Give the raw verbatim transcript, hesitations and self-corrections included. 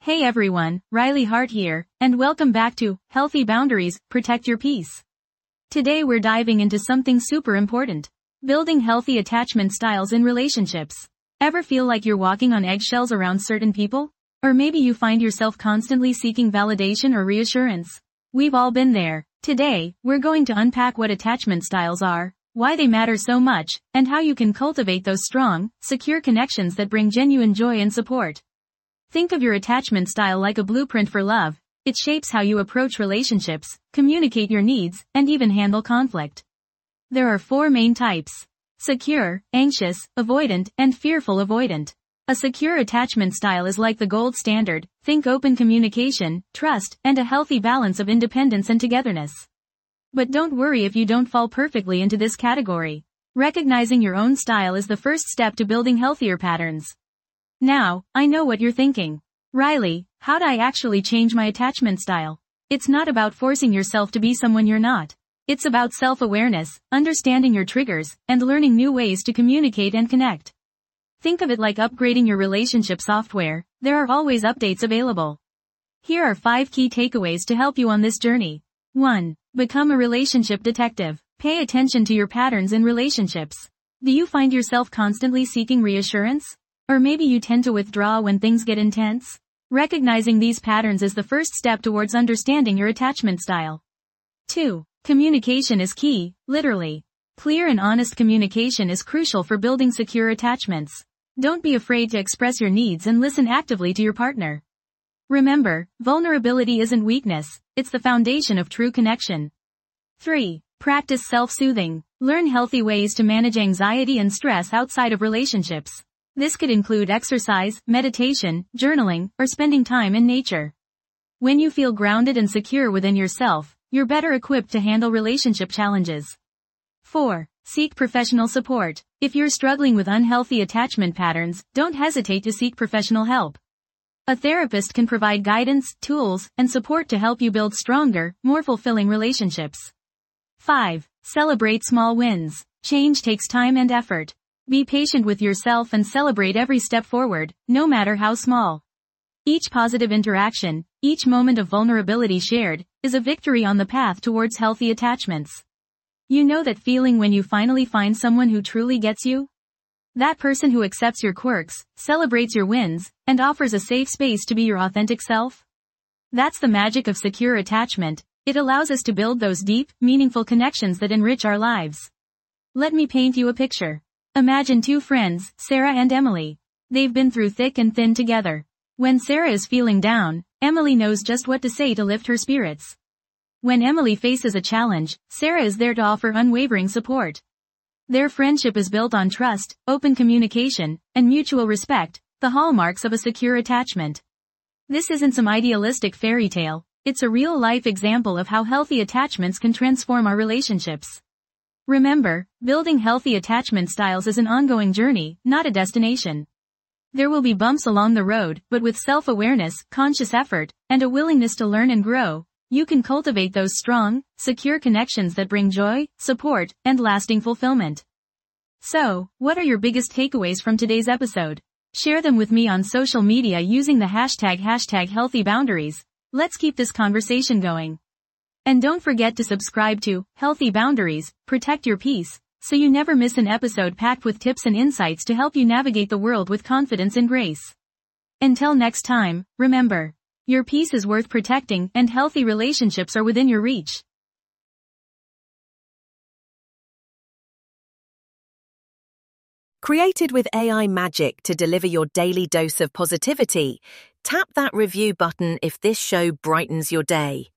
Hey everyone, Riley Hart here, and welcome back to Healthy Boundaries, Protect Your Peace. Today we're diving into something super important. Building healthy attachment styles in relationships. Ever feel like you're walking on eggshells around certain people? Or maybe you find yourself constantly seeking validation or reassurance. We've all been there. Today, we're going to unpack what attachment styles are, why they matter so much, and how you can cultivate those strong, secure connections that bring genuine joy and support. Think of your attachment style like a blueprint for love. It shapes how you approach relationships, communicate your needs, and even handle conflict. There are four main types: secure, anxious, avoidant, and fearful avoidant. A secure attachment style is like the gold standard. Think open communication, trust, and a healthy balance of independence and togetherness. But don't worry if you don't fall perfectly into this category. Recognizing your own style is the first step to building healthier patterns. Now, I know what you're thinking. Riley, how'd I actually change my attachment style? It's not about forcing yourself to be someone you're not. It's about self-awareness, understanding your triggers, and learning new ways to communicate and connect. Think of it like upgrading your relationship software. There are always updates available. Here are five key takeaways to help you on this journey. one. Become a relationship detective. Pay attention to your patterns in relationships. Do you find yourself constantly seeking reassurance? Or maybe you tend to withdraw when things get intense? Recognizing these patterns is the first step towards understanding your attachment style. two. Communication is key, literally. Clear and honest communication is crucial for building secure attachments. Don't be afraid to express your needs and listen actively to your partner. Remember, vulnerability isn't weakness, it's the foundation of true connection. three. Practice self-soothing. Learn healthy ways to manage anxiety and stress outside of relationships. This could include exercise, meditation, journaling, or spending time in nature. When you feel grounded and secure within yourself, you're better equipped to handle relationship challenges. four. Seek professional support. If you're struggling with unhealthy attachment patterns, don't hesitate to seek professional help. A therapist can provide guidance, tools, and support to help you build stronger, more fulfilling relationships. five. Celebrate small wins. Change takes time and effort. Be patient with yourself and celebrate every step forward, no matter how small. Each positive interaction, each moment of vulnerability shared, is a victory on the path towards healthy attachments. You know that feeling when you finally find someone who truly gets you? That person who accepts your quirks, celebrates your wins, and offers a safe space to be your authentic self? That's the magic of secure attachment. It allows us to build those deep, meaningful connections that enrich our lives. Let me paint you a picture. Imagine two friends, Sarah and Emily. They've been through thick and thin together. When Sarah is feeling down, Emily knows just what to say to lift her spirits. When Emily faces a challenge, Sarah is there to offer unwavering support. Their friendship is built on trust, open communication, and mutual respect, the hallmarks of a secure attachment. This isn't some idealistic fairy tale, it's a real-life example of how healthy attachments can transform our relationships. Remember, building healthy attachment styles is an ongoing journey, not a destination. There will be bumps along the road, but with self-awareness, conscious effort, and a willingness to learn and grow, you can cultivate those strong, secure connections that bring joy, support, and lasting fulfillment. So, what are your biggest takeaways from today's episode? Share them with me on social media using the hashtag hashtag healthy boundaries. Let's keep this conversation going. And don't forget to subscribe to Healthy Boundaries, Protect Your Peace, so you never miss an episode packed with tips and insights to help you navigate the world with confidence and grace. Until next time, remember, your peace is worth protecting and healthy relationships are within your reach. Created with A I magic to deliver your daily dose of positivity, tap that review button if this show brightens your day.